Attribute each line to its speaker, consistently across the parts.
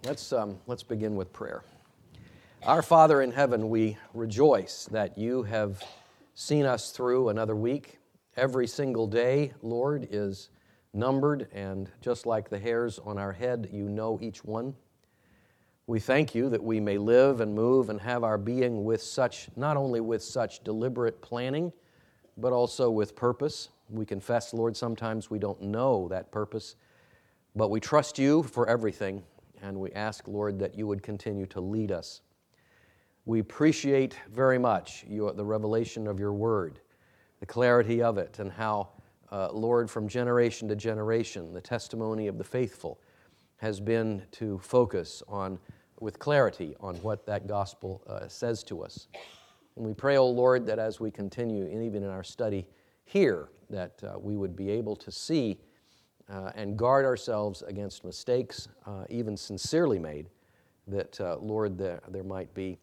Speaker 1: Let's begin with prayer. Our Father in heaven, we rejoice that you have seen us through another week. Every single day, Lord, is numbered, and just like the hairs on our head, you know each one. We thank you that we may live and move and have our being with such, not only with such deliberate planning, but also with purpose. We confess, Lord, sometimes we don't know that purpose, but we trust you for everything, and we ask, Lord, that you would continue to lead us. We appreciate very much the revelation of your word, the clarity of it, and how, Lord, from generation to generation, the testimony of the faithful has been to focus on, with clarity, on what that gospel says to us. And we pray, O Lord, that as we continue, and even in our study here, that we would be able to see and guard ourselves against mistakes, even sincerely made, that, Lord, there might be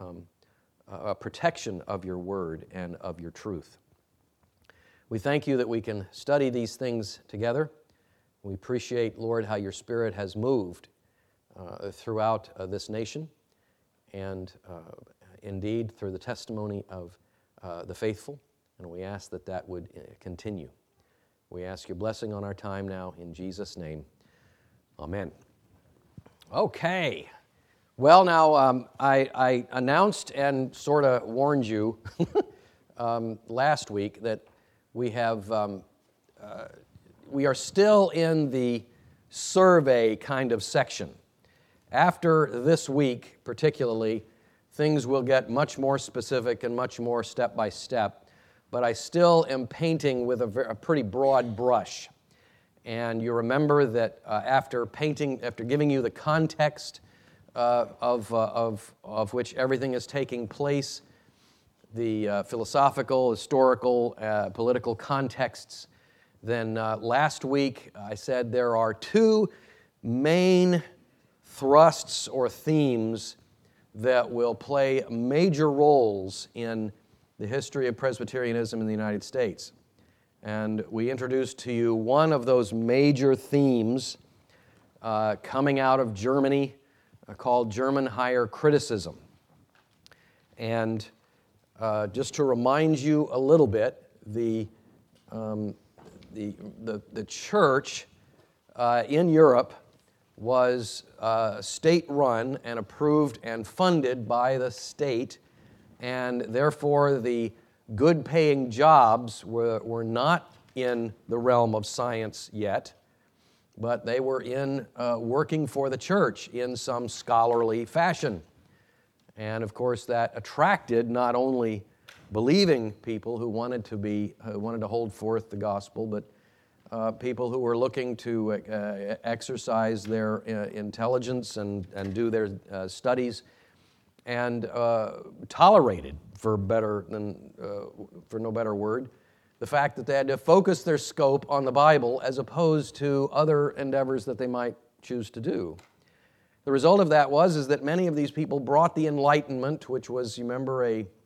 Speaker 1: a protection of your word and of your truth. We thank you that we can study these things together. We appreciate, Lord, how your Spirit has moved throughout this nation and indeed through the testimony of the faithful, and we ask that that would continue. We ask your blessing on our time now in Jesus' name. Amen. Okay. Well, now, I announced and sort of warned you last week that we are still in the survey kind of section. After this week, particularly, things will get much more specific and much more step-by-step, but I still am painting with a pretty broad brush. And you remember that after giving you the context of which everything is taking place, the philosophical, historical, political contexts, then last week I said there are two main thrusts or themes that will play major roles in the history of Presbyterianism in the United States. And we introduced to you one of those major themes coming out of Germany called German higher criticism. And just to remind you a little bit, the church in Europe was state-run and approved and funded by the state, and therefore the good-paying jobs were not in the realm of science yet, but they were in working for the church in some scholarly fashion. And of course that attracted not only believing people who wanted to hold forth the gospel, but people who were looking to exercise their intelligence and do their studies, and tolerated, for no better word, the fact that they had to focus their scope on the Bible as opposed to other endeavors that they might choose to do. The result of that is that many of these people brought the Enlightenment, which was, you remember,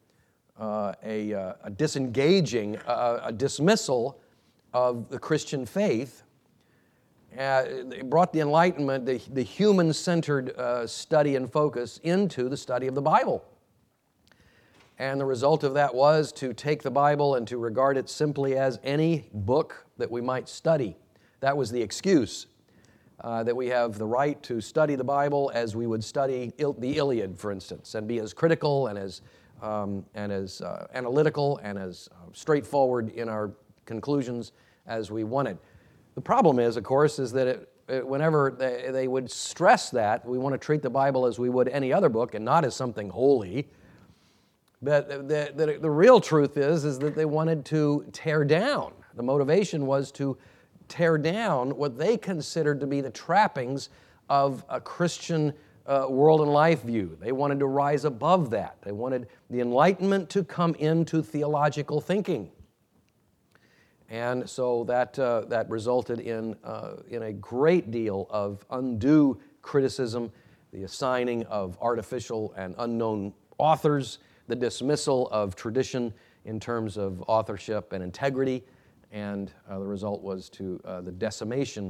Speaker 1: a disengaging, a dismissal of the Christian faith. They brought the Enlightenment, the human-centered study and focus, into the study of the Bible. And the result of that was to take the Bible and to regard it simply as any book that we might study. That was the excuse, that we have the right to study the Bible as we would study the Iliad, for instance, and be as critical and as analytical and as straightforward in our conclusions as we wanted. The problem is, of course, is that whenever they would stress that, we want to treat the Bible as we would any other book and not as something holy. But the real truth is that they wanted to tear down. The motivation was to tear down what they considered to be the trappings of a Christian world and life view. They wanted to rise above that. They wanted the Enlightenment to come into theological thinking. And so that resulted in a great deal of undue criticism, the assigning of artificial and unknown authors, the dismissal of tradition in terms of authorship and integrity, and the result was to the decimation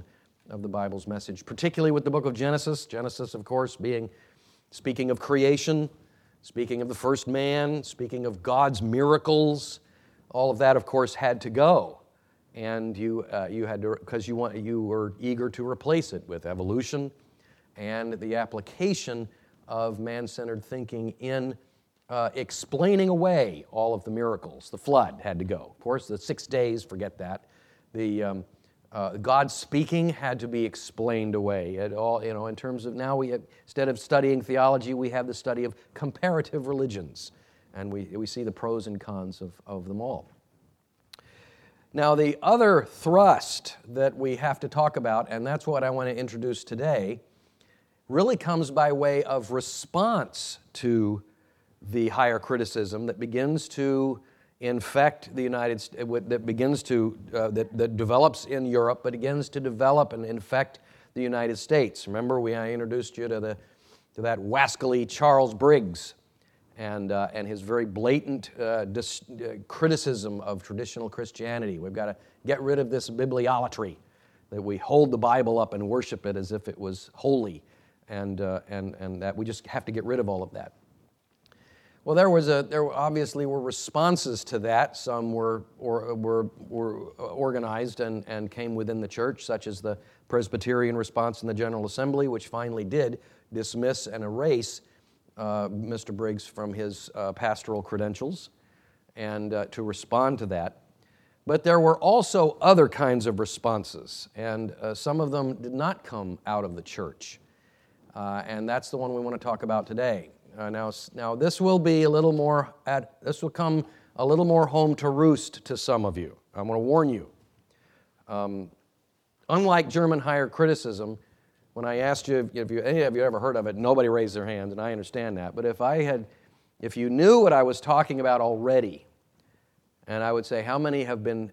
Speaker 1: of the Bible's message, particularly with the book of Genesis. Genesis, of course, speaking of creation, speaking of the first man, speaking of God's miracles. All of that, of course, had to go. And you had to, because you were eager to replace it with evolution and the application of man-centered thinking in explaining away all of the miracles. The flood had to go. Of course, the 6 days, forget that. The God speaking had to be explained away. It all, in terms of now, instead of studying theology, we have the study of comparative religions, and we see the pros and cons of them all. Now, the other thrust that we have to talk about, and that's what I want to introduce today, really comes by way of response to the higher criticism that begins to infect the United States, that develops in Europe, but begins to develop and infect the United States. Remember, I introduced you to that wascally Charles Briggs and his very blatant criticism of traditional Christianity. We've got to get rid of this bibliolatry, that we hold the Bible up and worship it as if it was holy, and that we just have to get rid of all of that. Well, there obviously were responses to that. Some were organized and came within the church, such as the Presbyterian response in the General Assembly, which finally did dismiss and erase Mr. Briggs from his pastoral credentials, and to respond to that. But there were also other kinds of responses, and some of them did not come out of the church. And that's the one we want to talk about today. Now this will be this will come a little more home to roost to some of you. I'm going to warn you. Unlike German higher criticism, when I asked you if any of you ever heard of it, nobody raised their hands, and I understand that. But if you knew what I was talking about already, and I would say how many have been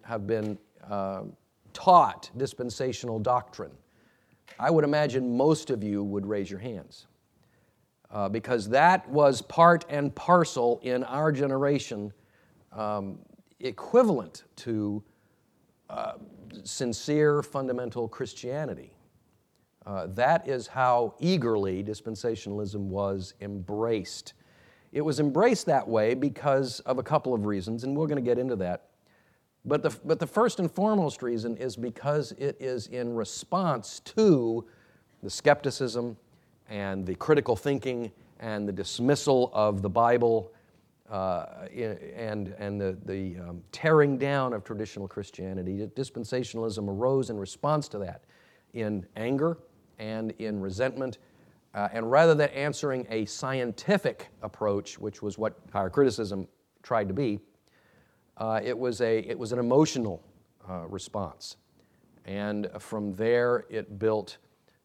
Speaker 1: taught dispensational doctrine, I would imagine most of you would raise your hands. Because that was part and parcel in our generation, equivalent to sincere fundamental Christianity. That is how eagerly dispensationalism was embraced. It was embraced that way because of a couple of reasons, and we're going to get into that. But the first and foremost reason is because it is in response to the skepticism and the critical thinking and the dismissal of the Bible and the tearing down of traditional Christianity. Dispensationalism arose in response to that in anger and in resentment. And rather than answering a scientific approach, which was what higher criticism tried to be, it was an emotional response. And from there, it built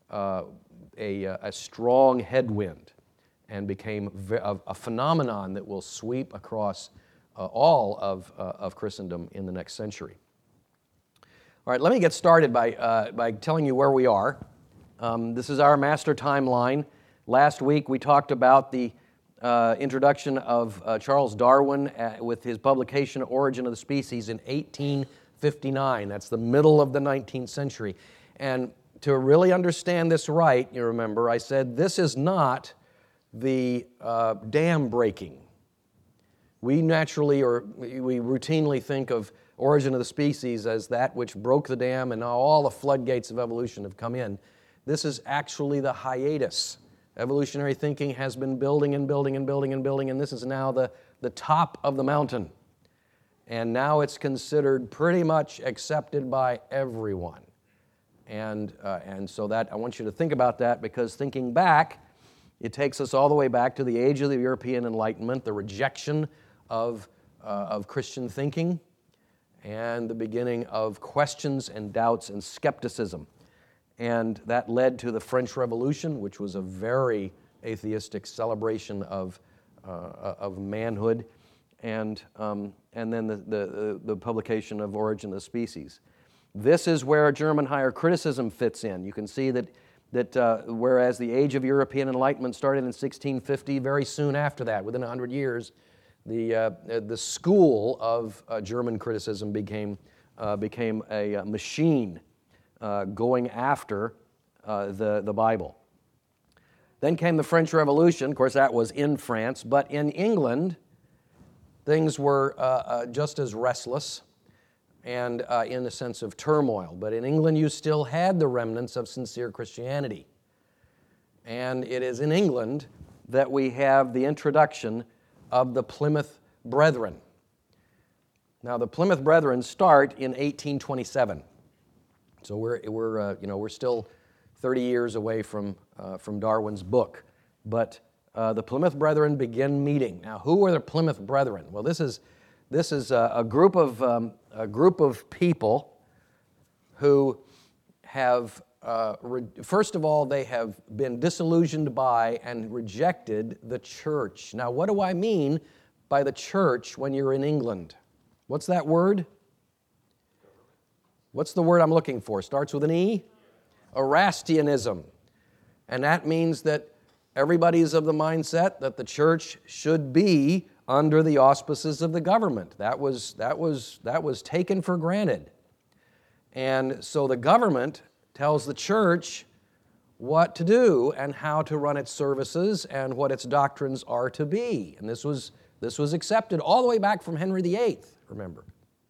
Speaker 1: a strong headwind and became a phenomenon that will sweep across all of Christendom in the next century. All right, let me get started by telling you where we are. This is our master timeline. Last week we talked about the introduction of Charles Darwin with his publication Origin of the Species in 1859. That's the middle of the 19th century. And to really understand this right, you remember, I said this is not the dam breaking. We routinely think of Origin of the Species as that which broke the dam and now all the floodgates of evolution have come in. This is actually the hiatus. Evolutionary thinking has been building and building and building and building, and this is now the top of the mountain. And now it's considered pretty much accepted by everyone. And so that I want you to think about that, because thinking back, it takes us all the way back to the age of the European Enlightenment, the rejection of Christian thinking, and the beginning of questions and doubts and skepticism. And that led to the French Revolution, which was a very atheistic celebration of manhood, and then the publication of Origin of the Species. This is where German higher criticism fits in. You can see that whereas the age of European Enlightenment started in 1650, very soon after that, within 100 years, the school of German criticism became a machine going after the Bible. Then came the French Revolution. Of course, that was in France, but in England, things were just as restless and in a sense of turmoil. But in England, you still had the remnants of sincere Christianity. And it is in England that we have the introduction of the Plymouth Brethren. Now, the Plymouth Brethren start in 1827. So we're still 30 years away from Darwin's book. But the Plymouth Brethren begin meeting. Now, who are the Plymouth Brethren? Well, this is a group of people who have, first of all, they have been disillusioned by and rejected the church. Now, what do I mean by the church when you're in England? What's that word? What's the word I'm looking for? Starts with an E? Erastianism. And that means that everybody's of the mindset that the church should be under the auspices of the government. That was taken for granted. And so the government tells the church what to do and how to run its services and what its doctrines are to be. And this was accepted all the way back from Henry VIII, remember.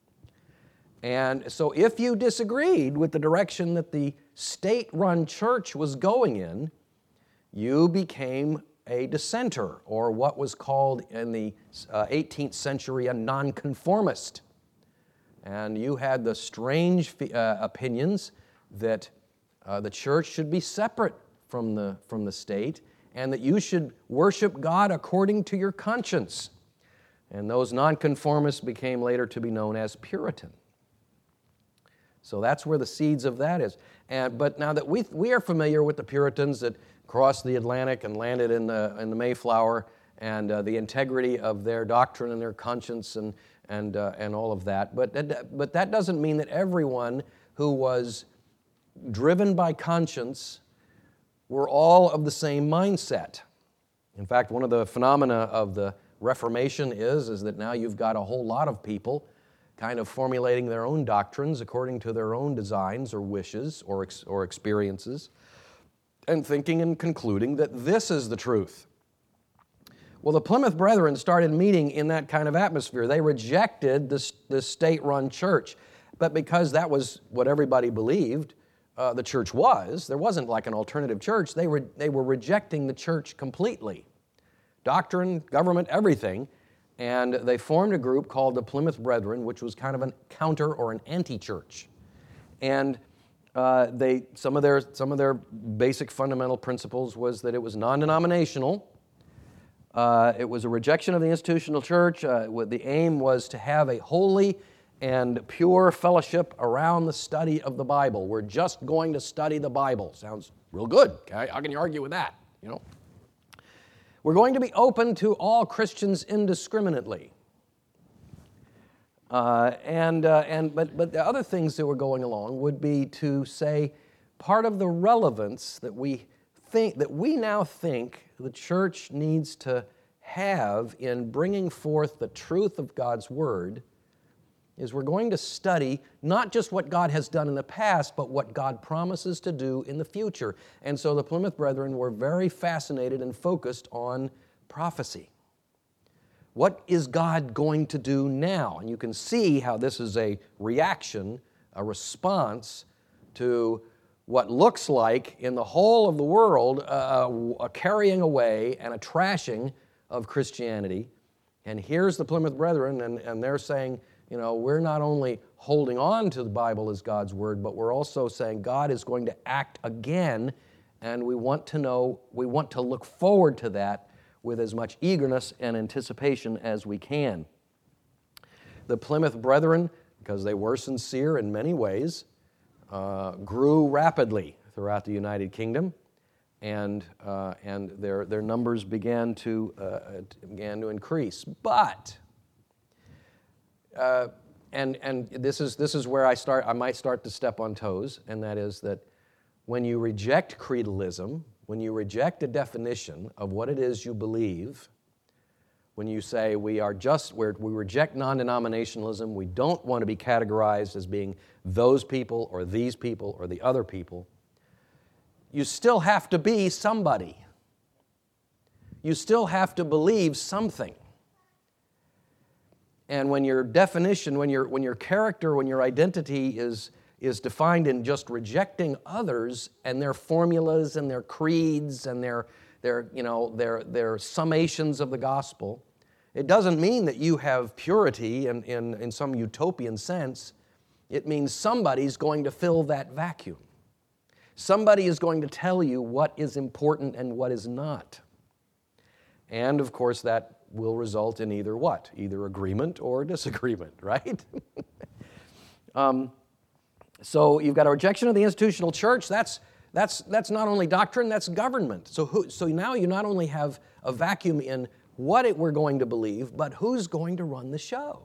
Speaker 1: And so if you disagreed with the direction that the state-run church was going in, you became a dissenter, or what was called in the 18th century a nonconformist. And you had the strange opinions that the church should be separate from the state and that you should worship God according to your conscience. And those nonconformists became later to be known as Puritan. So that's where the seeds of that is. But now that we are familiar with the Puritans that crossed the Atlantic and landed in the Mayflower, and the integrity of their doctrine and their conscience and all of that. But that doesn't mean that everyone who was driven by conscience were all of the same mindset. In fact, one of the phenomena of the Reformation is that now you've got a whole lot of people kind of formulating their own doctrines according to their own designs or wishes or experiences, and thinking and concluding that this is the truth. Well, the Plymouth Brethren started meeting in that kind of atmosphere. They rejected this state-run church, but because that was what everybody believed the church was, there wasn't like an alternative church. They were rejecting the church completely. Doctrine, government, everything. And they formed a group called the Plymouth Brethren, which was kind of a counter or an anti-church. And some of their basic fundamental principles was that it was non-denominational. It was a rejection of the institutional church. The aim was to have a holy and pure fellowship around the study of the Bible. We're just going to study the Bible. Sounds real good. Okay? How can you argue with that? You know. We're going to be open to all Christians indiscriminately. But the other things that were going along would be to say part of the relevance that we now think the church needs to have in bringing forth the truth of God's Word is we're going to study not just what God has done in the past, but what God promises to do in the future. And so the Plymouth Brethren were very fascinated and focused on prophecy. What is God going to do now? And you can see how this is a reaction, a response to what looks like in the whole of the world a carrying away and a trashing of Christianity. And here's the Plymouth Brethren, and they're saying, you know, we're not only holding on to the Bible as God's Word, but we're also saying God is going to act again, and we want to look forward to that with as much eagerness and anticipation as we can. The Plymouth Brethren, because they were sincere in many ways, grew rapidly throughout the United Kingdom, and their numbers began to increase. But and this is where I might start to step on toes, and that is that when you reject creedalism, when you reject a definition of what it is you believe, when you say we reject non-denominationalism, we don't want to be categorized as being those people or these people or the other people, you still have to be somebody. You still have to believe something. And when your definition, when your character, when your identity is defined in just rejecting others and their formulas and their creeds and their summations of the gospel, it doesn't mean that you have purity in some utopian sense. It means somebody's going to fill that vacuum. Somebody is going to tell you what is important and what is not. And, of course, that will result in either what? Either agreement or disagreement, right? So you've got a rejection of the institutional church. That's not only doctrine, that's government. So now you not only have a vacuum in what we're going to believe, but who's going to run the show.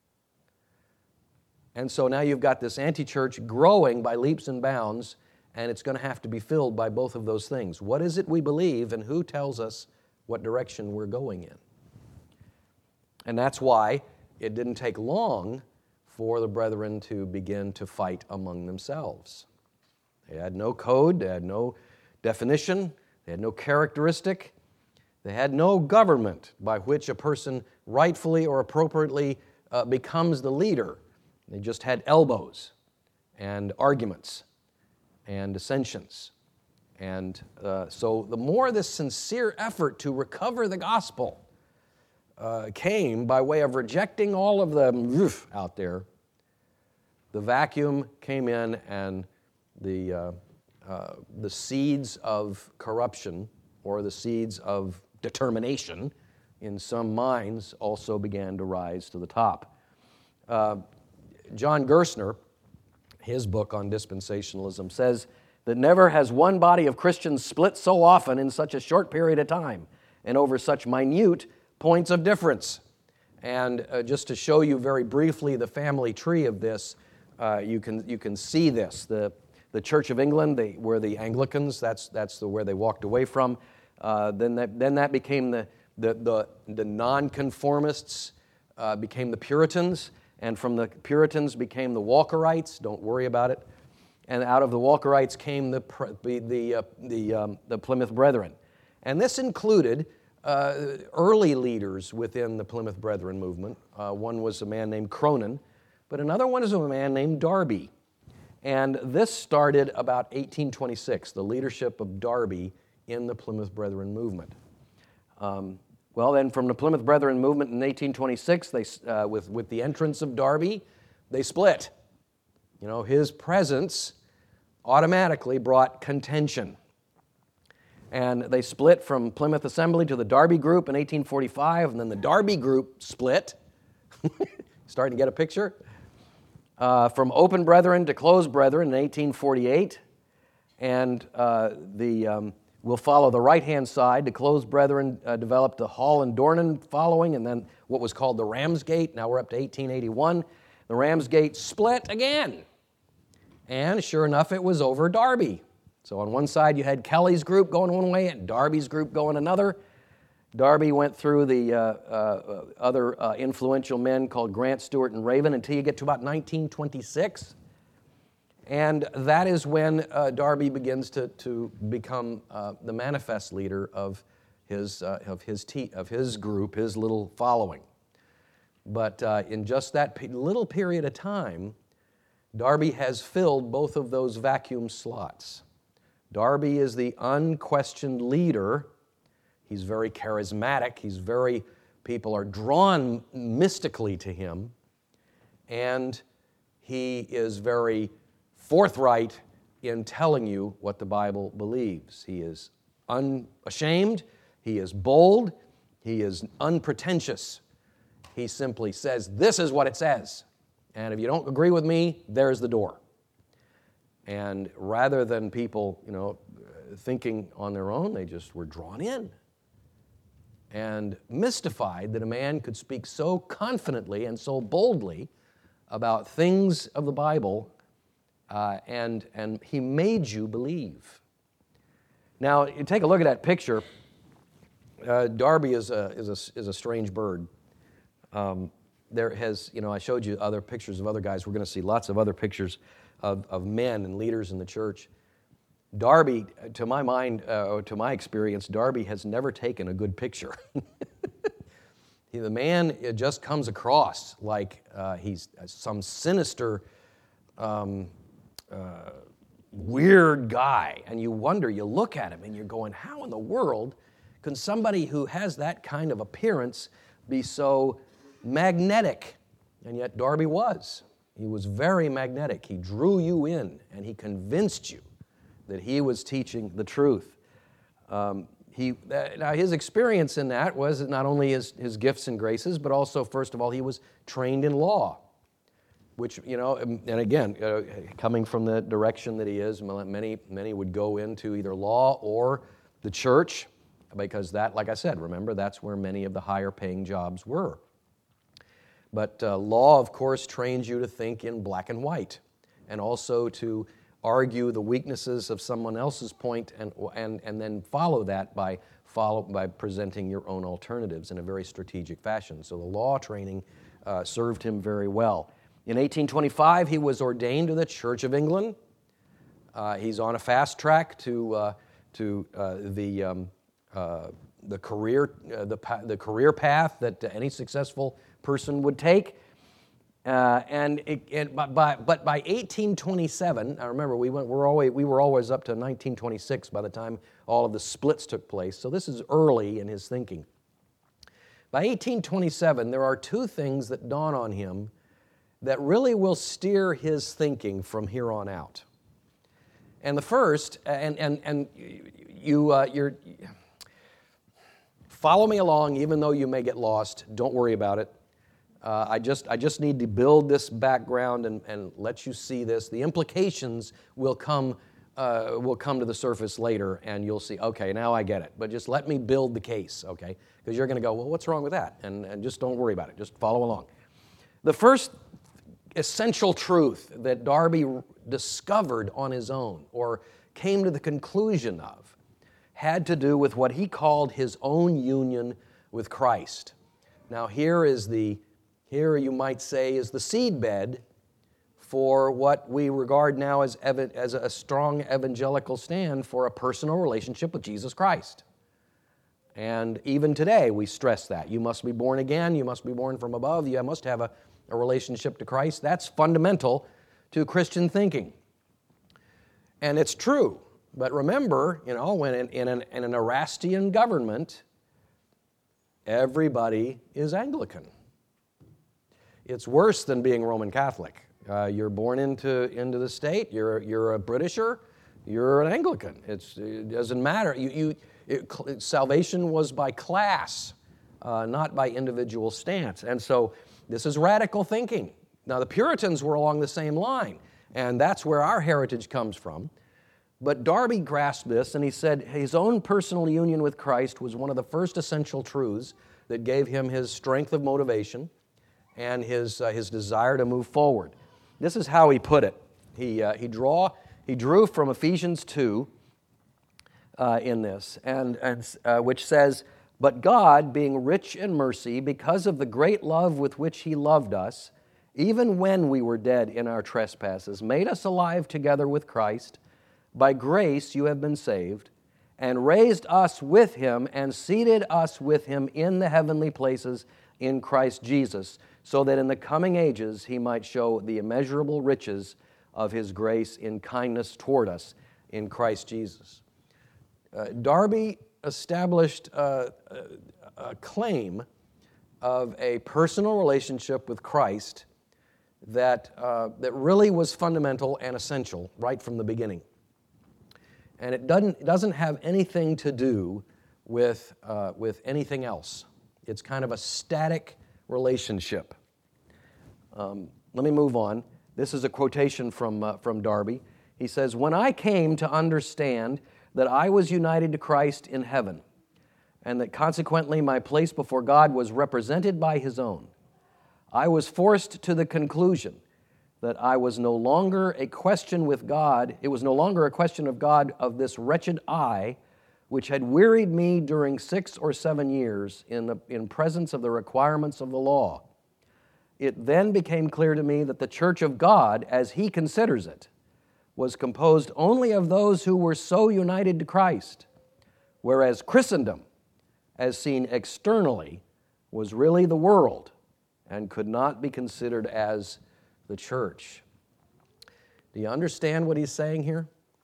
Speaker 1: And so now you've got this anti-church growing by leaps and bounds, and it's going to have to be filled by both of those things. What is it we believe, and who tells us what direction we're going in? And that's why it didn't take long for the brethren to begin to fight among themselves. They had no code, they had no definition, they had no characteristic, they had no government by which a person rightfully or appropriately becomes the leader. They just had elbows and arguments and dissensions. And so the more this sincere effort to recover the gospel came by way of rejecting all of the out there, the vacuum came in, and the seeds of corruption or the seeds of determination in some minds also began to rise to the top. John Gerstner, his book on dispensationalism, says that never has one body of Christians split so often in such a short period of time and over such minute points of difference. And just to show you very briefly the family tree of this, you can see this. The Church of England, were the Anglicans. That's where they walked away from. Then that became the nonconformists, became the Puritans, and from the Puritans became the Walkerites. Don't worry about it. And out of the Walkerites came the Plymouth Brethren, and this included early leaders within the Plymouth Brethren movement. One was a man named Cronin, but another one is a man named Darby. And this started about 1826, the leadership of Darby in the Plymouth Brethren movement. Well, then from the Plymouth Brethren movement in 1826, with the entrance of Darby, they split. You know, his presence automatically brought contention. And they split from Plymouth Assembly to the Darby Group in 1845, and then the Darby Group split. Starting to get a picture? From Open Brethren to Closed Brethren in 1848, and we'll follow the right-hand side. The Closed Brethren developed the Hall and Dornan following, and then what was called the Ramsgate. Now we're up to 1881. The Ramsgate split again, and sure enough, it was over Darby. So on one side, you had Kelly's group going one way and Darby's group going another. Darby went through the other influential men called Grant, Stewart, and Raven until you get to about 1926. And that is when Darby begins to become the manifest leader of his group, his little following. But in just that little period of time, Darby has filled both of those vacuum slots. Darby is the unquestioned leader. He's very charismatic. People are drawn mystically to him. And he is very forthright in telling you what the Bible believes. He is unashamed. He is bold. He is unpretentious. He simply says, this is what it says. And if you don't agree with me, there's the door. And rather than people, thinking on their own, they just were drawn in and mystified that a man could speak so confidently and so boldly about things of the Bible, and he made you believe. Now, you take a look at that picture. Darby is a strange bird. There has, I showed you other pictures of other guys. We're going to see lots of other pictures of men and leaders in the church. Darby, to my mind, to my experience, Darby has never taken a good picture. The man, it just comes across like he's some sinister, weird guy. And you wonder, you look at him and you're going, how in the world can somebody who has that kind of appearance be so magnetic? And yet Darby was. He was very magnetic. He drew you in and he convinced you that he was teaching the truth. Now his experience in that was not only his gifts and graces, but also, first of all, he was trained in law, which, and again, coming from the direction that he is, many would go into either law or the church, because that, like I said, remember, that's where many of the higher paying jobs were. But law, of course, trains you to think in black and white, and also to argue the weaknesses of someone else's point and then follow that by presenting your own alternatives in a very strategic fashion. So the law training served him very well. In 1825, he was ordained to the Church of England. He's on a fast track to the career path that any successful person would take. But by 1827, I remember we were always up to 1926 by the time all of the splits took place. So this is early in his thinking. By 1827, there are two things that dawn on him that really will steer his thinking from here on out. And the first, you're follow me along, even though you may get lost. Don't worry about it. I just need to build this background and let you see this. The implications will come to the surface later, and you'll see, okay, now I get it. But just let me build the case, okay? Because you're going to go, well, what's wrong with that? And just don't worry about it. Just follow along. The first essential truth that Darby discovered on his own, or came to the conclusion of, had to do with what he called his own union with Christ. Now here you might say is the seedbed for what we regard now as a strong evangelical stand for a personal relationship with Jesus Christ. And even today we stress that. You must be born again, you must be born from above, you must have a relationship to Christ. That's fundamental to Christian thinking. And it's true. But remember, when in an Erastian government, everybody is Anglican. It's worse than being Roman Catholic. You're born into the state. You're a Britisher. You're an Anglican. It doesn't matter. Salvation was by class, not by individual stance. And so this is radical thinking. Now the Puritans were along the same line, and that's where our heritage comes from. But Darby grasped this, and he said his own personal union with Christ was one of the first essential truths that gave him his strength of motivation and his desire to move forward. This is how he put it. He drew from Ephesians 2 in this, and which says, "But God, being rich in mercy, because of the great love with which He loved us, even when we were dead in our trespasses, made us alive together with Christ. By grace you have been saved, and raised us with Him, and seated us with Him in the heavenly places in Christ Jesus, so that in the coming ages He might show the immeasurable riches of His grace in kindness toward us in Christ Jesus." Darby established a claim of a personal relationship with Christ that really was fundamental and essential right from the beginning. And it doesn't have anything to do with anything else. It's kind of a static relationship. Let me move on. This is a quotation from Darby. He says, "When I came to understand that I was united to Christ in heaven, and that consequently my place before God was represented by His own, I was forced to the conclusion that I was no longer a question with God. It was no longer a question of God of this wretched I, which had wearied me during 6 or 7 years in presence of the requirements of the law. It then became clear to me that the church of God, as he considers it, was composed only of those who were so united to Christ, whereas Christendom, as seen externally, was really the world and could not be considered as the church. Do you understand what he's saying here?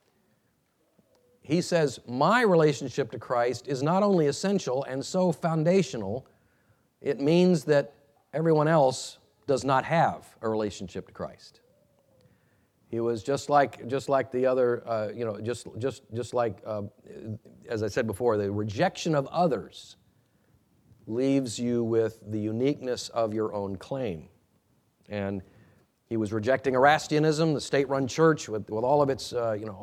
Speaker 1: He says, my relationship to Christ is not only essential and so foundational, it means that everyone else does not have a relationship to Christ. He was just like the other, just like, as I said before, the rejection of others leaves you with the uniqueness of your own claim. And he was rejecting Erastianism, the state-run church, with all of its,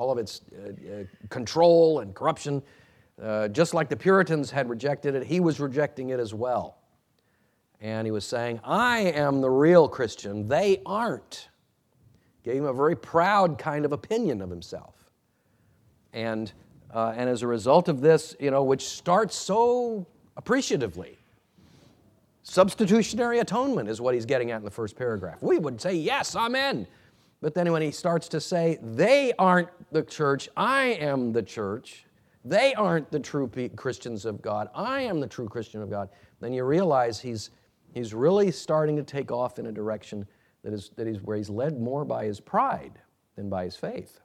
Speaker 1: control and corruption. Just like the Puritans had rejected it, he was rejecting it as well. And he was saying, I am the real Christian, they aren't. Gave him a very proud kind of opinion of himself. And as a result of this, which starts so appreciatively, substitutionary atonement is what he's getting at in the first paragraph. We would say, yes, amen. But then when he starts to say, they aren't the church, I am the church, they aren't the true Christians of God, I am the true Christian of God, then you realize he's really starting to take off in a direction that is where he's led more by his pride than by his faith.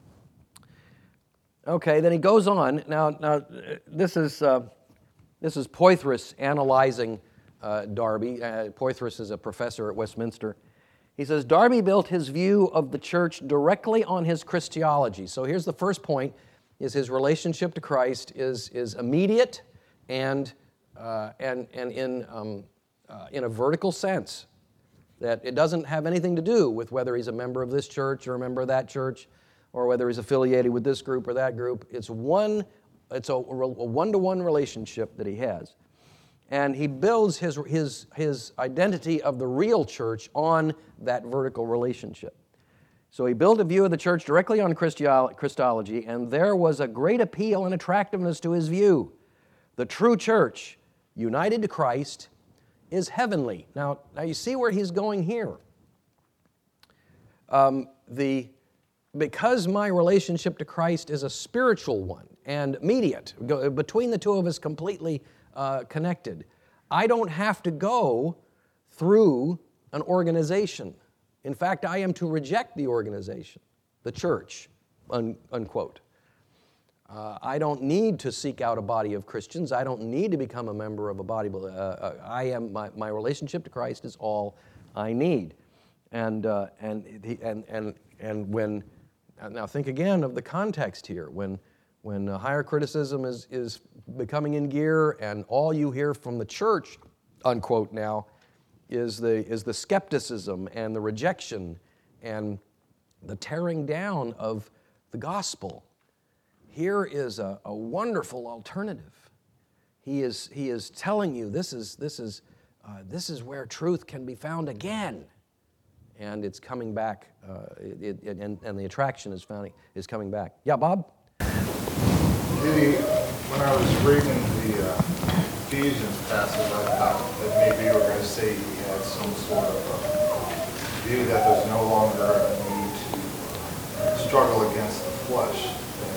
Speaker 1: Okay, then he goes on. Now this is Poythress analyzing Darby. Poythress is a professor at Westminster. He says, Darby built his view of the church directly on his Christology. So here's the first point, is his relationship to Christ is immediate and in a vertical sense, that it doesn't have anything to do with whether he's a member of this church or a member of that church, or whether he's affiliated with this group or that group. It's a one-to-one relationship that he has. And he builds his identity of the real church on that vertical relationship. So he built a view of the church directly on Christology, and there was a great appeal and attractiveness to his view. The true church, united to Christ, is heavenly. Now you see where he's going here. Because my relationship to Christ is a spiritual one and immediate, between the two of us completely connected, I don't have to go through an organization. In fact, I am to reject the organization, the church, unquote. I don't need to seek out a body of Christians. I don't need to become a member of a body. My relationship to Christ is all I need. And when now think again of the context here. When higher criticism is becoming in gear, and all you hear from the church, unquote, now, is the skepticism and the rejection and the tearing down of the gospel. Here is a wonderful alternative. He is telling you this is where truth can be found again, and it's coming back. And the attraction is coming back. Yeah, Bob.
Speaker 2: When I was reading the Ephesians passage, I thought that maybe you were going to say he had some sort of view that there's no longer a need to struggle against the flesh.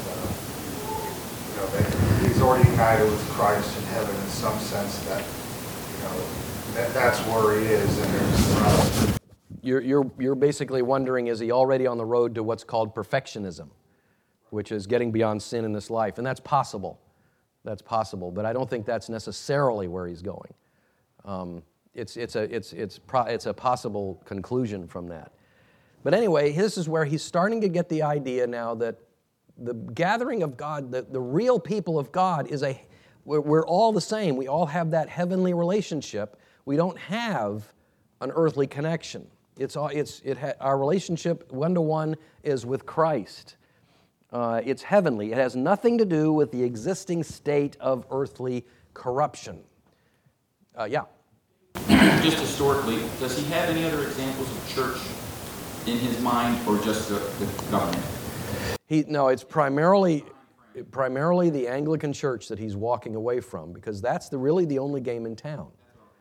Speaker 2: That he's already united with Christ in heaven in some sense, that that's where he is, and there's.
Speaker 1: You're basically wondering, is he already on the road to what's called perfectionism, which is getting beyond sin in this life? And that's possible. That's possible, but I don't think that's necessarily where he's going. It's a possible conclusion from that. But anyway, this is where he's starting to get the idea now that the gathering of God, the real people of God, we're all the same. We all have that heavenly relationship. We don't have an earthly connection. Our relationship one-to-one is with Christ. It's heavenly. It has nothing to do with the existing state of earthly corruption. Yeah.
Speaker 3: Just historically, does he have any other examples of church in his mind, or just the government?
Speaker 1: No, it's primarily Primarily the Anglican Church that he's walking away from, because that's really the only game in town.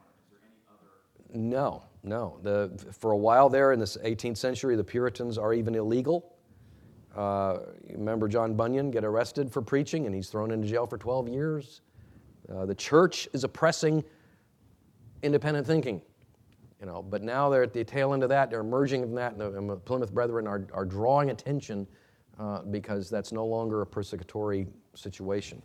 Speaker 1: No. For a while there in the 18th century, the Puritans are even illegal. Remember John Bunyan get arrested for preaching, and he's thrown into jail for 12 years. The church is oppressing independent thinking, but now they're at the tail end of that. They're emerging from that, and the Plymouth Brethren are drawing attention because that's no longer a persecutory situation.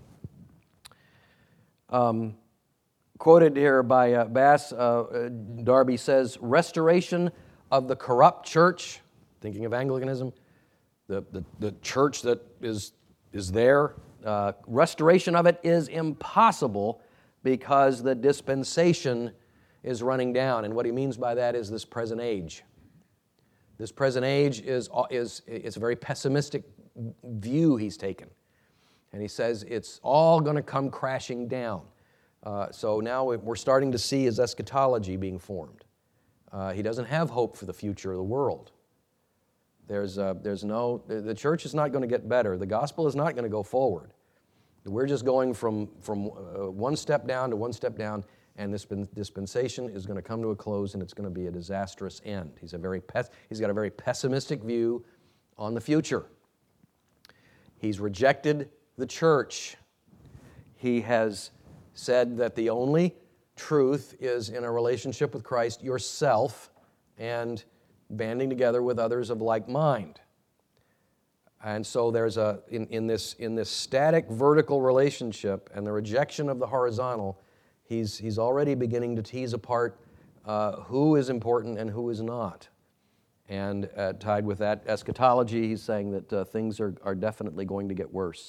Speaker 1: Quoted here by Bass, Darby says, restoration of the corrupt church, thinking of Anglicanism, the church that is there, restoration of it is impossible because the dispensation is running down. And what he means by that is this present age. This present age is a very pessimistic view he's taken. And he says it's all going to come crashing down. So now we're starting to see his eschatology being formed. He doesn't have hope for the future of the world. The church is not going to get better. The gospel is not going to go forward. We're just going from one step down to one step down, and this dispensation is going to come to a close, and it's going to be a disastrous end. He's got a very pessimistic view on the future. He's rejected the church. He has said that the only truth is in a relationship with Christ yourself and banding together with others of like mind. And so there's in this static vertical relationship and the rejection of the horizontal, he's already beginning to tease apart who is important and who is not. And tied with that eschatology, he's saying that things are definitely going to get worse.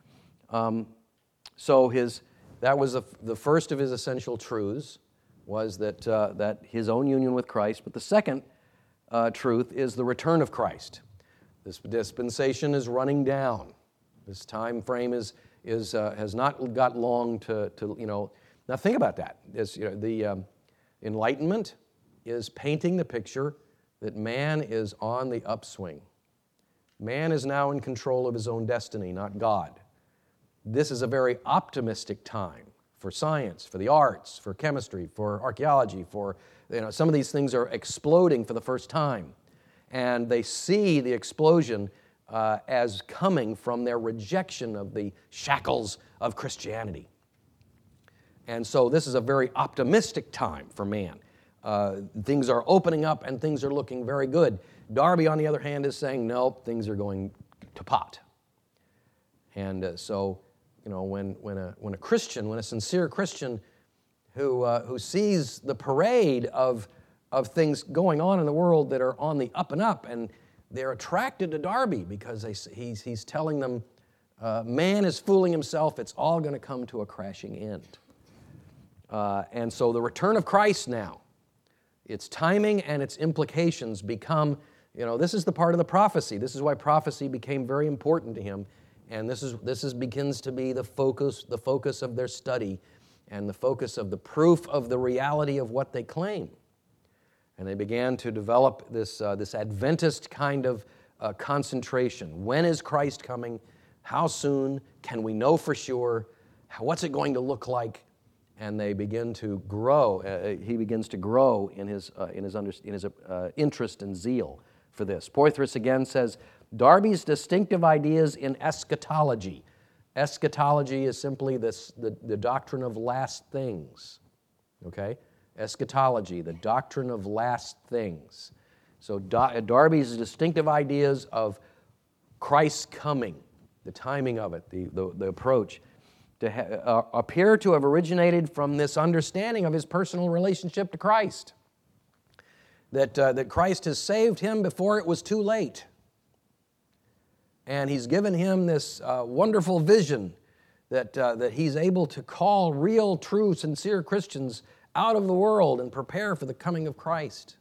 Speaker 1: That was the first of his essential truths, was that his own union with Christ. But the second truth is the return of Christ. This dispensation is running down. This time frame has not got long to. Now think about that. The Enlightenment is painting the picture that man is on the upswing. Man is now in control of his own destiny, not God. This is a very optimistic time for science, for the arts, for chemistry, for archaeology, some of these things are exploding for the first time. And they see the explosion as coming from their rejection of the shackles of Christianity. And so this is a very optimistic time for man. Things are opening up and things are looking very good. Darby, on the other hand, is saying, no, things are going to pot. And when a Christian, when a sincere Christian who sees the parade of things going on in the world that are on the up and up, and they're attracted to Darby because he's telling them, man is fooling himself, it's all going to come to a crashing end. And so the return of Christ now, its timing and its implications become, this is the part of the prophecy. This is why prophecy became very important to him. And this begins to be the focus of their study and the focus of the proof of the reality of what they claim. And they began to develop this Adventist kind of concentration. When is Christ coming? How soon? Can we know for sure? What's it going to look like? And they begin to grow. He begins to grow in his interest and zeal for this. Poythress again says, Darby's distinctive ideas in eschatology. Eschatology is simply the doctrine of last things. Okay? Eschatology, the doctrine of last things. So Darby's distinctive ideas of Christ's coming, the timing of it, the approach, appear to have originated from this understanding of his personal relationship to Christ. That Christ has saved him before it was too late. And he's given him this wonderful vision that he's able to call real, true, sincere Christians out of the world and prepare for the coming of Christ.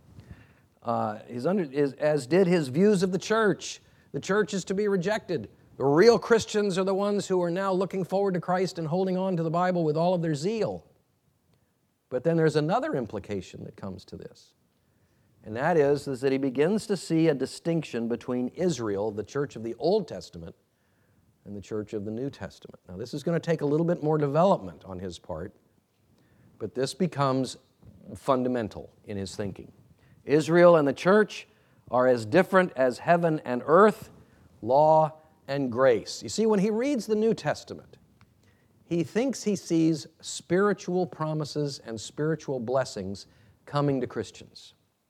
Speaker 1: As did his views of the church. The church is to be rejected. The real Christians are the ones who are now looking forward to Christ and holding on to the Bible with all of their zeal. But then there's another implication that comes to this. And that is that he begins to see a distinction between Israel, the church of the Old Testament, and the church of the New Testament. Now, this is going to take a little bit more development on his part, but this becomes fundamental in his thinking. Israel and the church are as different as heaven and earth, law and grace. You see, when he reads the New Testament, he thinks he sees spiritual promises and spiritual blessings coming to Christians.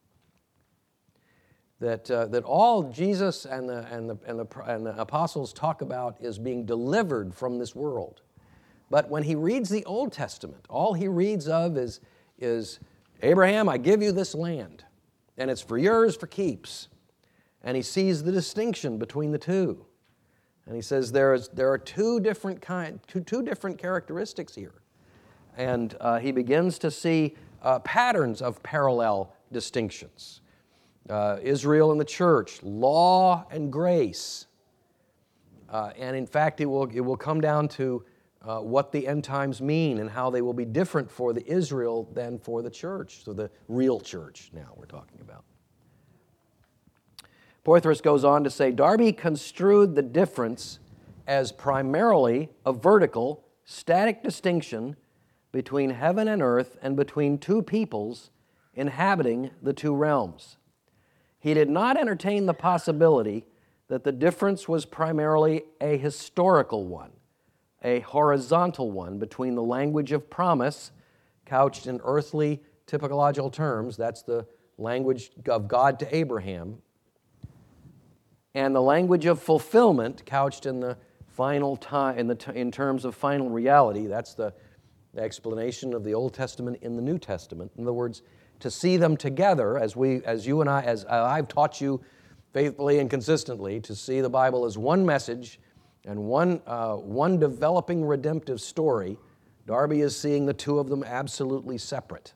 Speaker 1: That all Jesus and the apostles talk about is being delivered from this world. But when he reads the Old Testament, all he reads of is Abraham, I give you this land, and it's for yours for keeps. And he sees the distinction between the two. And he says there are two different characteristics here. And he begins to see patterns of parallel distinctions. Israel and the church, law and grace. And in fact, it will come down to what the end times mean and how they will be different for the Israel than for the church, so the real church now we're talking about. Poythress goes on to say, Darby construed the difference as primarily a vertical, static distinction between heaven and earth and between two peoples inhabiting the two realms. He did not entertain the possibility that the difference was primarily a historical one, a horizontal one between the language of promise, couched in earthly typological terms, that's the language of God to Abraham, and the language of fulfillment, couched in the final time, in terms of final reality, that's the explanation of the Old Testament in the New Testament. In other words, to see them together, as you and I, as I've taught you faithfully and consistently, to see the Bible as one message and one developing redemptive story. Darby is seeing the two of them absolutely separate.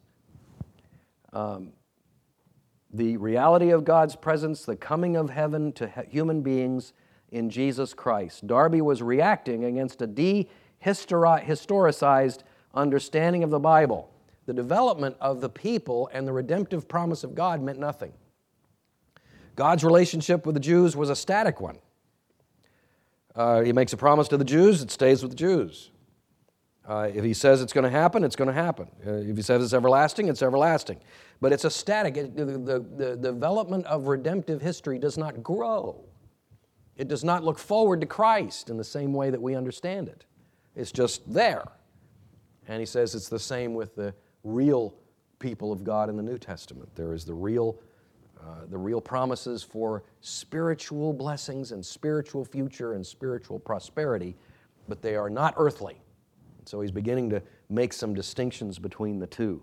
Speaker 1: The reality of God's presence, the coming of heaven to human beings in Jesus Christ. Darby was reacting against a dehistoricized understanding of the Bible. The development of the people and the redemptive promise of God meant nothing. God's relationship with the Jews was a static one. He makes a promise to the Jews, it stays with the Jews. If he says it's going to happen, it's going to happen. If he says it's everlasting, it's everlasting. But it's a static. The development of redemptive history does not grow. It does not look forward to Christ in the same way that we understand it. It's just there. And he says it's the same with the real people of God in the New Testament. There is the real promises for spiritual blessings and spiritual future and spiritual prosperity, but they are not earthly. So he's beginning to make some distinctions between the two.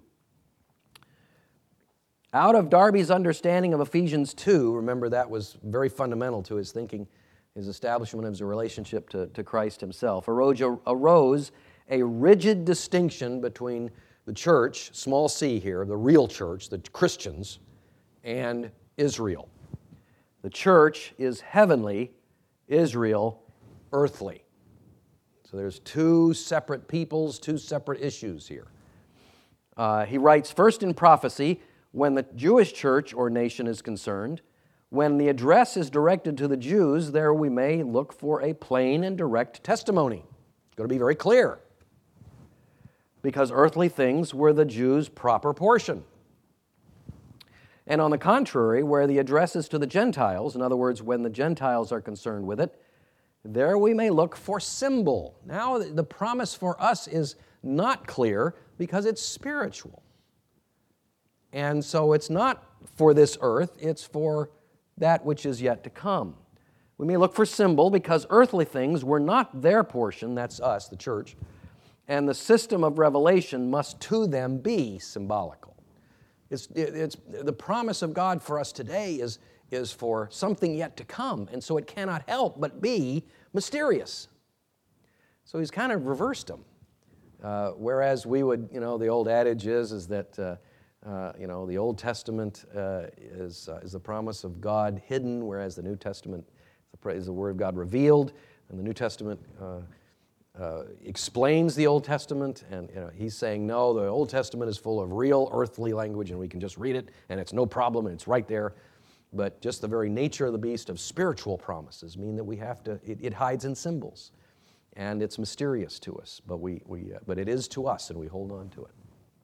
Speaker 1: Out of Darby's understanding of Ephesians 2, remember that was very fundamental to his thinking, his establishment of his relationship to Christ himself, arose a rigid distinction between the church, small c here, the real church, the Christians, and Israel. The church is heavenly, Israel, earthly. So there's two separate peoples, two separate issues here. He writes, first in prophecy, when the Jewish church or nation is concerned, when the address is directed to the Jews, there we may look for a plain and direct testimony. It's going to be very clear. Because earthly things were the Jews' proper portion. And on the contrary, where the address is to the Gentiles, in other words, when the Gentiles are concerned with it, there we may look for symbol. Now the promise for us is not clear because it's spiritual. And so it's not for this earth, it's for that which is yet to come. We may look for symbol because earthly things were not their portion, that's us, the church, and the system of revelation must to them be symbolical. It's the promise of God for us today is for something yet to come, and so it cannot help but be mysterious. So he's kind of reversed them. Whereas we would, the old adage is that, the Old Testament is the promise of God hidden, whereas the New Testament is the Word of God revealed, and the New Testament explains the Old Testament, and he's saying, no, the Old Testament is full of real earthly language, and we can just read it, and it's no problem, and it's right there. But just the very nature of the beast of spiritual promises mean that we have to, it hides in symbols. And it's mysterious to us, but it is to us, and we hold on to it.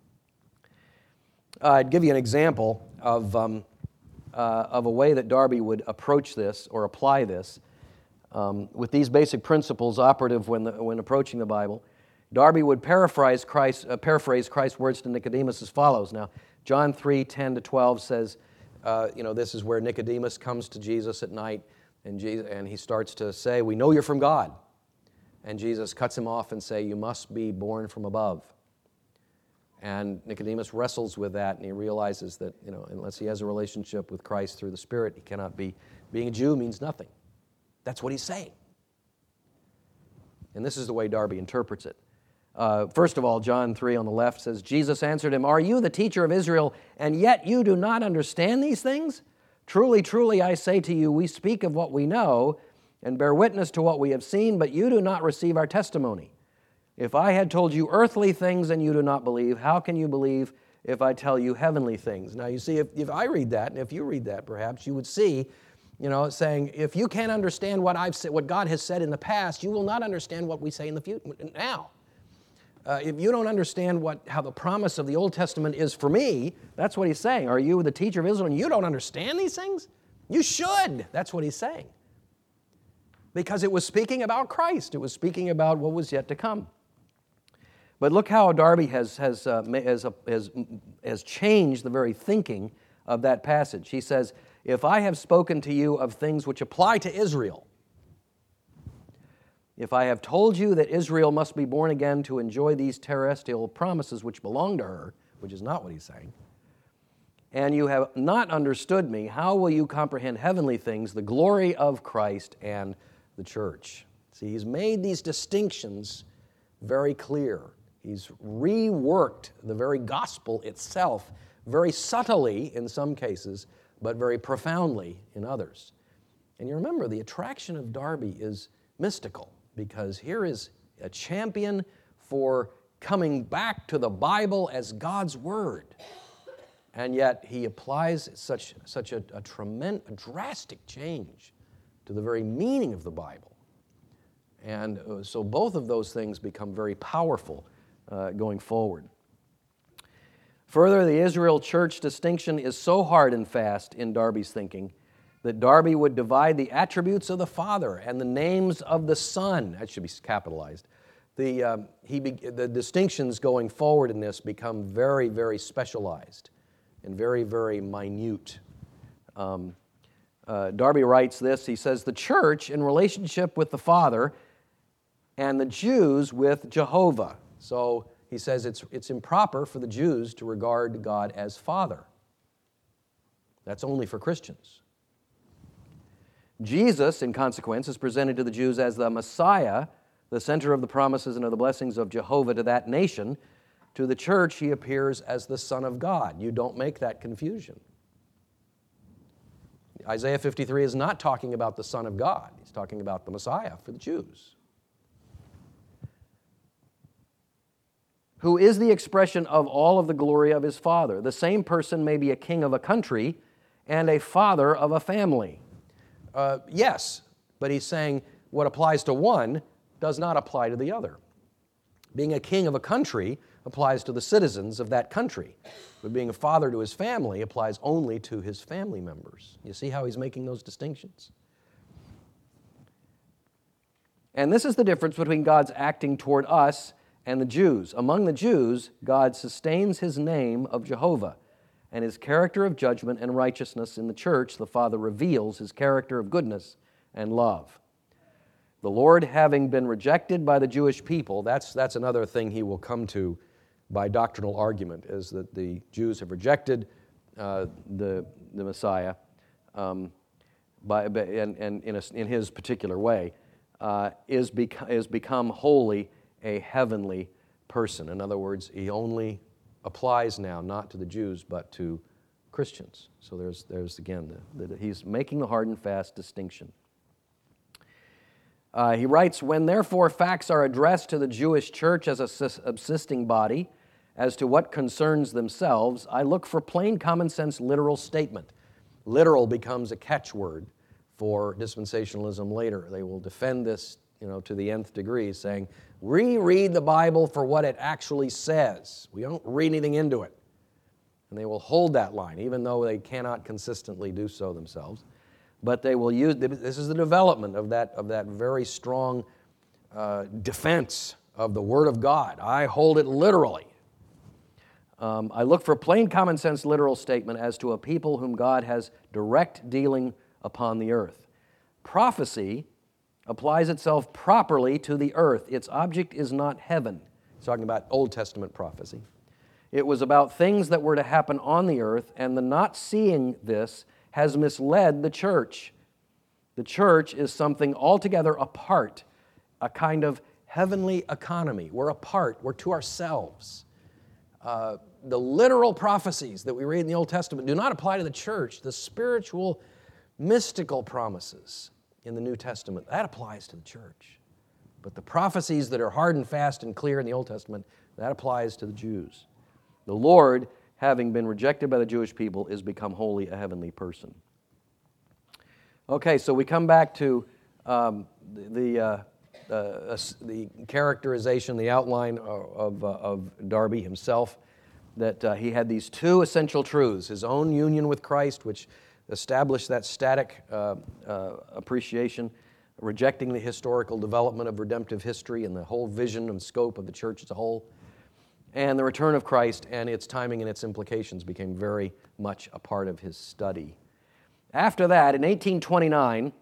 Speaker 1: I'd give you an example of a way that Darby would approach this or apply this with these basic principles operative when approaching the Bible. Darby would paraphrase Christ's words to Nicodemus as follows. Now, John 3:10-12 says, this is where Nicodemus comes to Jesus at night, and he starts to say, "We know you're from God." And Jesus cuts him off and say, "You must be born from above." And Nicodemus wrestles with that, and he realizes that, unless he has a relationship with Christ through the Spirit, he cannot be. Being a Jew means nothing. That's what he's saying. And this is the way Darby interprets it. First of all, John 3 on the left says, Jesus answered him, "Are you the teacher of Israel, and yet you do not understand these things? Truly, truly, I say to you, we speak of what we know, and bear witness to what we have seen, but you do not receive our testimony. If I had told you earthly things and you do not believe, how can you believe if I tell you heavenly things?" Now, you see, if I read that, and if you read that, perhaps, you would see, saying, if you can't understand what God has said in the past, you will not understand what we say in the future now. If you don't understand how the promise of the Old Testament is for me, that's what he's saying. Are you the teacher of Israel and you don't understand these things? You should. That's what he's saying. Because it was speaking about Christ. It was speaking about what was yet to come. But look how Darby has changed the very thinking of that passage. He says, if I have spoken to you of things which apply to Israel, if I have told you that Israel must be born again to enjoy these terrestrial promises which belong to her, which is not what he's saying, and you have not understood me, how will you comprehend heavenly things, the glory of Christ and the church? See, he's made these distinctions very clear. He's reworked the very gospel itself very subtly in some cases, but very profoundly in others. And you remember, the attraction of Darby is mystical, because here is a champion for coming back to the Bible as God's Word. And yet he applies such a drastic change to the very meaning of the Bible. And so both of those things become very powerful going forward. Further, the Israel church distinction is so hard and fast in Darby's thinking that Darby would divide the attributes of the Father and the names of the Son. That should be capitalized. The distinctions going forward in this become very, very specialized and very, very minute. Darby writes this. He says, the church in relationship with the Father and the Jews with Jehovah. So he says it's improper for the Jews to regard God as Father. That's only for Christians. Jesus, in consequence, is presented to the Jews as the Messiah, the center of the promises and of the blessings of Jehovah to that nation. To the church, he appears as the Son of God. You don't make that confusion. Isaiah 53 is not talking about the Son of God. He's talking about the Messiah for the Jews, who is the expression of all of the glory of his Father. The same person may be a king of a country and a father of a family. Yes, but he's saying what applies to one does not apply to the other. Being a king of a country applies to the citizens of that country, but being a father to his family applies only to his family members. You see how he's making those distinctions? And this is the difference between God's acting toward us and the Jews. Among the Jews, God sustains his name of Jehovah, and his character of judgment and righteousness. In the church, the Father reveals his character of goodness and love. The Lord, having been rejected by the Jewish people, that's another thing he will come to by doctrinal argument, is that the Jews have rejected the Messiah in his particular way, is become wholly a heavenly person. In other words, he only applies now not to the Jews but to Christians. So there's again, he's making the hard and fast distinction. He writes, when therefore facts are addressed to the Jewish church as a subsisting body as to what concerns themselves, I look for plain common sense literal statement. literal becomes a catchword for dispensationalism later. They will defend this, to the nth degree, saying, we read the Bible for what it actually says. We don't read anything into it. And they will hold that line, even though they cannot consistently do so themselves. But they will use, this is the development of that very strong defense of the Word of God. I hold it literally. I look for plain common sense literal statement as to a people whom God has direct dealing upon the earth. Prophecy applies itself properly to the earth. Its object is not heaven. He's talking about Old Testament prophecy. It was about things that were to happen on the earth, and the not seeing this has misled the church. The church is something altogether apart, a kind of heavenly economy. We're apart. We're to ourselves. The literal prophecies that we read in the Old Testament do not apply to the church. The spiritual, mystical promises in the New Testament, that applies to the church. But the prophecies that are hard and fast and clear in the Old Testament, that applies to the Jews. The Lord, having been rejected by the Jewish people, is become wholly a heavenly person. Okay, so we come back to the characterization, the outline of Darby himself, that he had these two essential truths: his own union with Christ, which established that static appreciation, rejecting the historical development of redemptive history and the whole vision and scope of the church as a whole, and the return of Christ and its timing and its implications became very much a part of his study. After that, in 1829,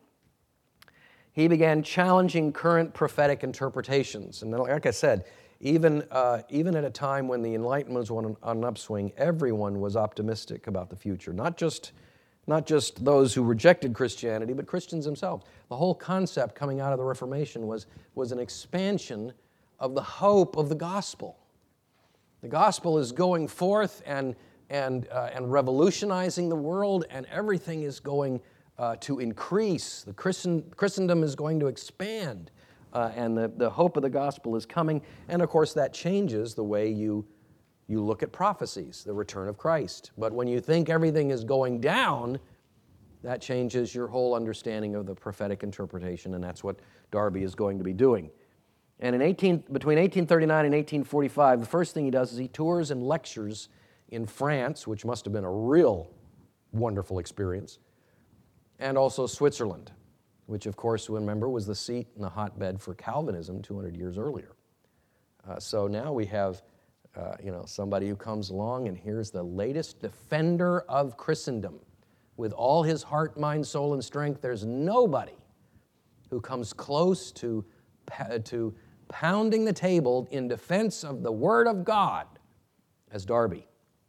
Speaker 1: he began challenging current prophetic interpretations. And like I said, even at a time when the Enlightenment was on an upswing, everyone was optimistic about the future. Not just those who rejected Christianity, but Christians themselves. The whole concept coming out of the Reformation was an expansion of the hope of the gospel. The gospel is going forth and revolutionizing the world, and everything is going to increase. The Christendom is going to expand, and the hope of the gospel is coming. And of course, that changes the way you look at prophecies, the return of Christ. But when you think everything is going down, that changes your whole understanding of the prophetic interpretation, and that's what Darby is going to be doing. And between 1839 and 1845, the first thing he does is he tours and lectures in France, which must have been a real wonderful experience, and also Switzerland, which, of course, remember, was the seat and the hotbed for Calvinism 200 years earlier. So now we have somebody who comes along and here's the latest defender of Christendom with all his heart, mind, soul, and strength. There's nobody who comes close to pounding the table in defense of the Word of God as Darby.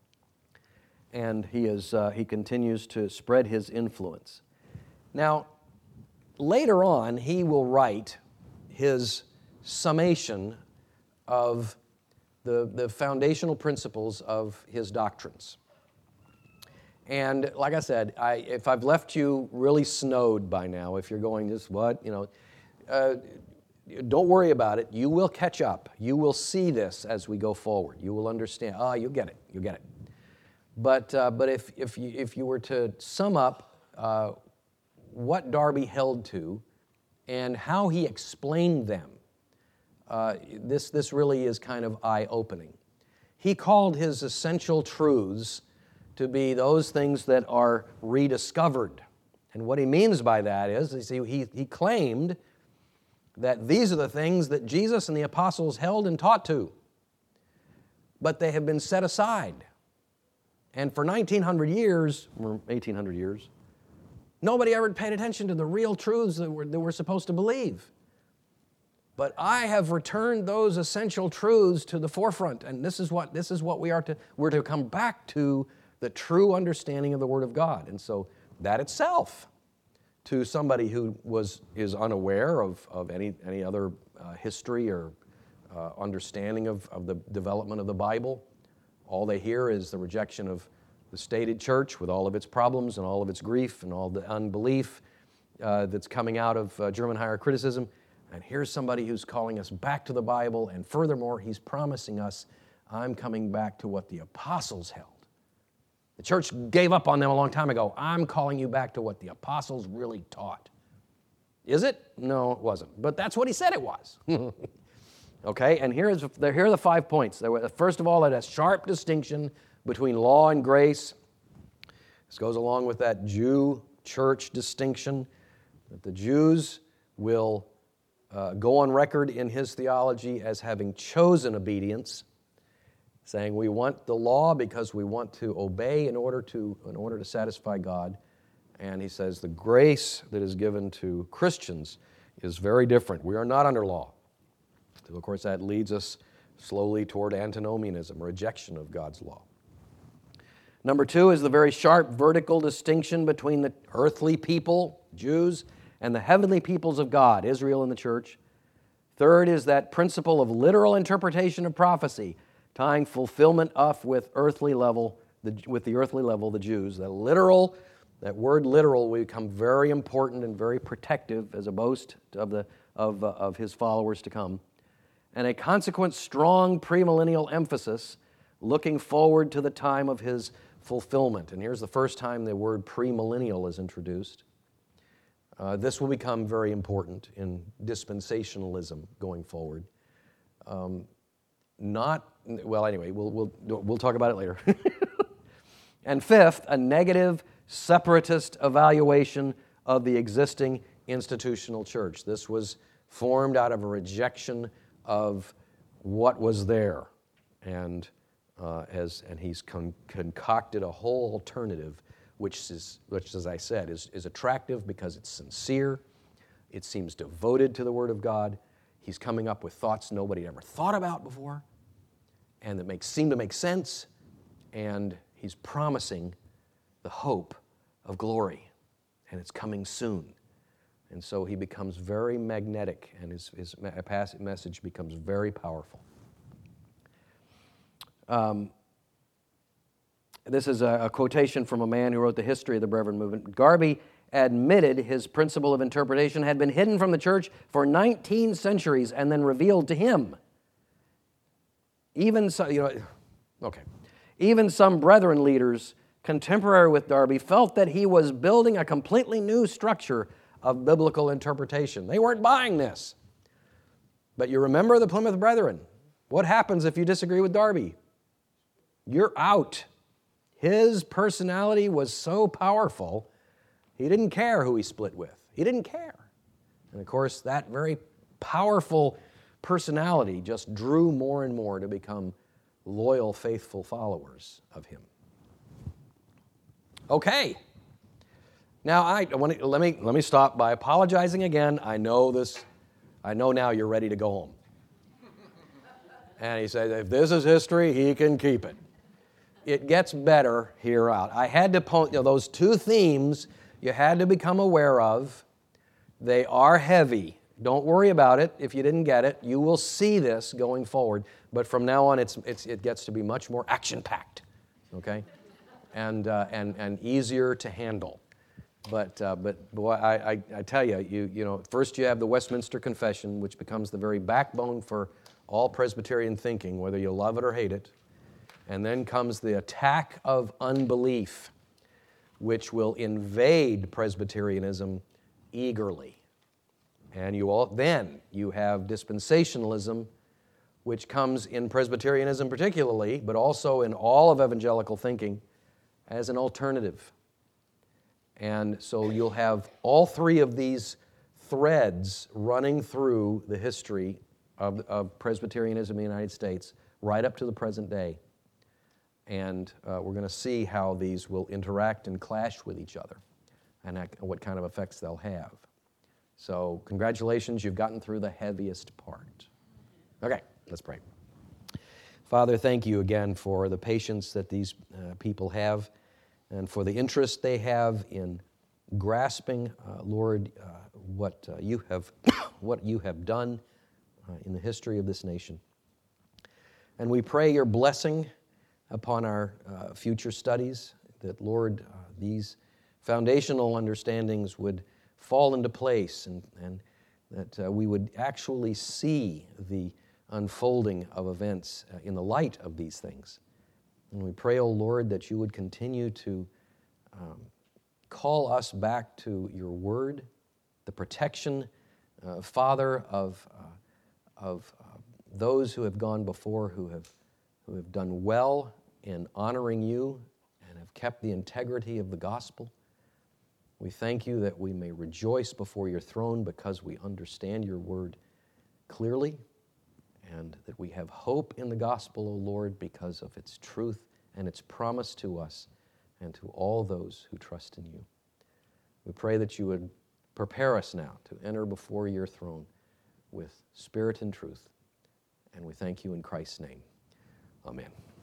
Speaker 1: And he continues to spread his influence. Now, later on, he will write his summation of the foundational principles of his doctrines. And like I said, if I've left you really snowed by now, if you're going, just what, don't worry about it. You will catch up. You will see this as we go forward. You will understand. You'll get it. But if you were to sum up what Darby held to and how he explained them, this really is kind of eye-opening. He called his essential truths to be those things that are rediscovered. And what he means by that is, he claimed that these are the things that Jesus and the apostles held and taught to, but they have been set aside. And for 1900 years, or 1800 years, nobody ever paid attention to the real truths that we're supposed to believe. But I have returned those essential truths to the forefront, and this is what we're to come back to, the true understanding of the Word of God. And so that itself, to somebody who is unaware of any other history or understanding of the development of the Bible, all they hear is the rejection of the stated church with all of its problems and all of its grief and all the unbelief that's coming out of German higher criticism. And here's somebody who's calling us back to the Bible, and furthermore, he's promising us, I'm coming back to what the apostles held. The church gave up on them a long time ago. I'm calling you back to what the apostles really taught. Is it? No, it wasn't. But that's what he said it was. Okay, and here are the 5 points. First of all, a sharp distinction between law and grace. This goes along with that Jew-church distinction, that the Jews will go on record in his theology as having chosen obedience, saying we want the law because we want to obey in order to satisfy God. And he says the grace that is given to Christians is very different. We are not under law. So of course, that leads us slowly toward antinomianism, rejection of God's law. Number 2 is the very sharp vertical distinction between the earthly people, Jews, and the heavenly peoples of God, Israel and the church. Third is that principle of literal interpretation of prophecy, tying fulfillment up with the earthly level, the Jews. That word literal will become very important and very protective as a boast of his followers to come. And a consequent strong premillennial emphasis looking forward to the time of his fulfillment. And here's the first time the word premillennial is introduced. This will become very important in dispensationalism going forward. We'll talk about it later. And fifth, a negative separatist evaluation of the existing institutional church. This was formed out of a rejection of what was there, and he's concocted a whole alternative, which, as I said, is attractive because it's sincere. It seems devoted to the Word of God. He's coming up with thoughts nobody ever thought about before, and that seem to make sense. And he's promising the hope of glory, and it's coming soon. And so he becomes very magnetic, and his message becomes very powerful. This is a quotation from a man who wrote the history of the Brethren movement. Garvey admitted his principle of interpretation had been hidden from the church for 19 centuries and then revealed to him. Even some Brethren leaders contemporary with Darby felt that he was building a completely new structure of biblical interpretation. They weren't buying this. But you remember the Plymouth Brethren. What happens if you disagree with Darby? You're out. His personality was so powerful, he didn't care who he split with. He didn't care. And of course, that very powerful personality just drew more and more to become loyal, faithful followers of him. Okay. Now, let me stop by apologizing again. I know now you're ready to go home. And he says, if this is history, he can keep it. It gets better here out. I had to point, those 2 themes you had to become aware of. They are heavy. Don't worry about it if you didn't get it. You will see this going forward. But from now on, it gets to be much more action-packed, okay, and easier to handle. But boy, I tell you, first you have the Westminster Confession, which becomes the very backbone for all Presbyterian thinking, whether you love it or hate it. And then comes the attack of unbelief, which will invade Presbyterianism eagerly. And then you have dispensationalism, which comes in Presbyterianism particularly, but also in all of evangelical thinking, as an alternative. And so you'll have all 3 of these threads running through the history of Presbyterianism in the United States right up to the present day. And we're going to see how these will interact and clash with each other and what kind of effects they'll have. So congratulations, you've gotten through the heaviest part. Okay, let's pray. Father, thank you again for the patience that these people have and for the interest they have in grasping, Lord, what you have done in the history of this nation. And we pray your blessing upon our future studies, that, Lord, these foundational understandings would fall into place and that we would actually see the unfolding of events in the light of these things, And we pray, O Lord, that you would continue to call us back to your word, the protection, Father, of those who have gone before, who have done well in honoring you and have kept the integrity of the gospel. We thank you that we may rejoice before your throne because we understand your word clearly, and that we have hope in the gospel, O Lord, because of its truth and its promise to us and to all those who trust in you. We pray that you would prepare us now to enter before your throne with spirit and truth, and we thank you in Christ's name. Amen.